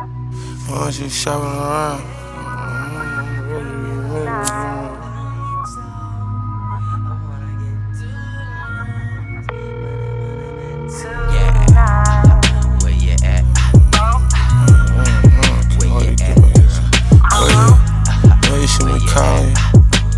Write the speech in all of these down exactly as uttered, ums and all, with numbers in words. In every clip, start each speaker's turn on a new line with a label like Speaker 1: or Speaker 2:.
Speaker 1: Why don't you shopping around?
Speaker 2: Yeah, where you at? Where you at?
Speaker 1: Where you see me calling you?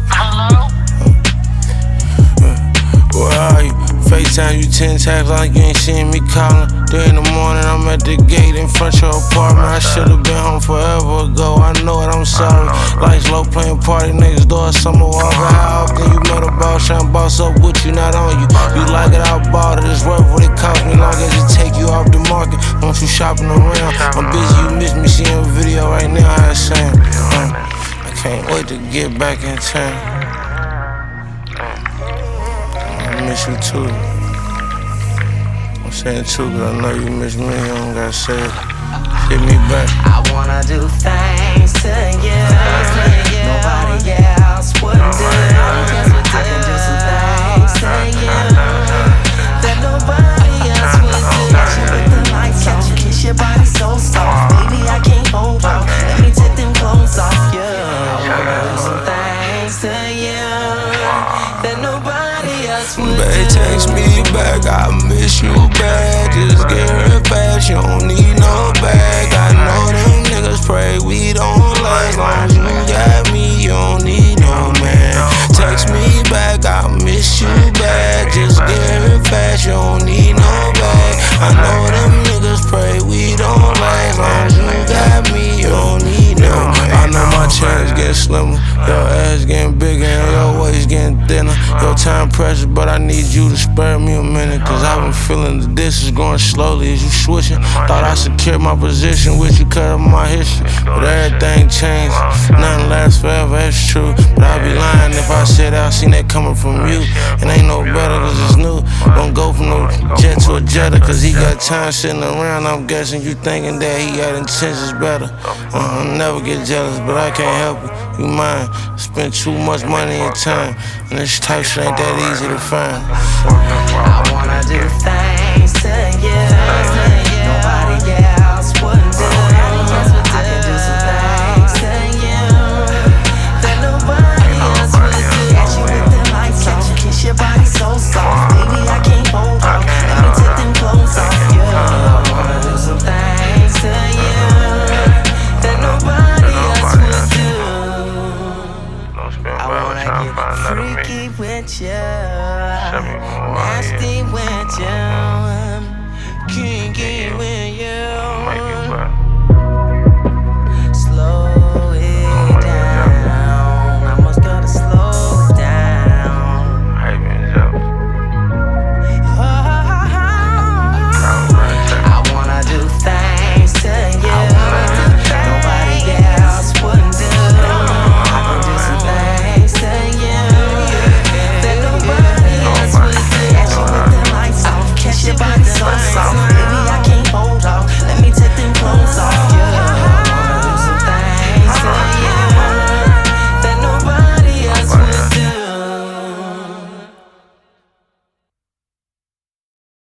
Speaker 1: Where are you? FaceTime you ten times like you ain't seen me calling. Three in the morning, I'm at the gate in front of your apartment. I should've been home forever ago. I know it, I'm sorry. Lights low, playing party next door. Summer walker. How often you met a boss trying to boss up with you, not on you? You like it, I bought it. It's worth what it cost me. Long as it take you off the market. Want you shopping around? I'm busy, you miss me seeing a video right now. I saying, uh, I can't wait to get back in town. I miss you too. I'm saying too, cause I know you miss me. I don't gotta say it. Hit me back.
Speaker 2: I wanna do things to you, nobody else would do. I can do some things to you that nobody else would do. Catch you with the lights out, kiss your body so soft. Baby, I can't hold out. Let me take them clothes off you. I wanna do some things to you that nobody else would do.
Speaker 1: Babe, text me back, I miss you bad. Just get her fast, you don't need no bag. I know them niggas pray we don't last. Long as you got me, you don't need no man. Text me back, I miss you bad. Just get her fast, you don't need no bag. I know them niggas pray we don't last. Long as you got me, you don't need no man. I know my chains get slimmer, your ass getting bigger and your waist getting thinner. Your time precious, but I need you to spare me a minute. Cause I've been feeling the distance going slowly as you switching. Thought I secured my position with you, cut up my history. But everything changed, nothing lasts forever, that's true. But I'd be lying if I said I seen that coming from you. And ain't no better cause it's new. Don't go from no jet to a jetta cause he got time sitting around. I'm guessing you thinking that he got intentions better. uh, I'll never get jealous, but I can't help it. You mine, spend too much money and time, and this type shit ain't that easy to find.
Speaker 2: I wanna do things to you, nobody else would do. I can do some things to you that nobody else would do. Catch you with the lights out, kiss your body so soft. Baby, I can't hold out. Let me take them clothes off you. I wanna do some things to you that nobody else would do. I wanna get freaky with you, nasty with you.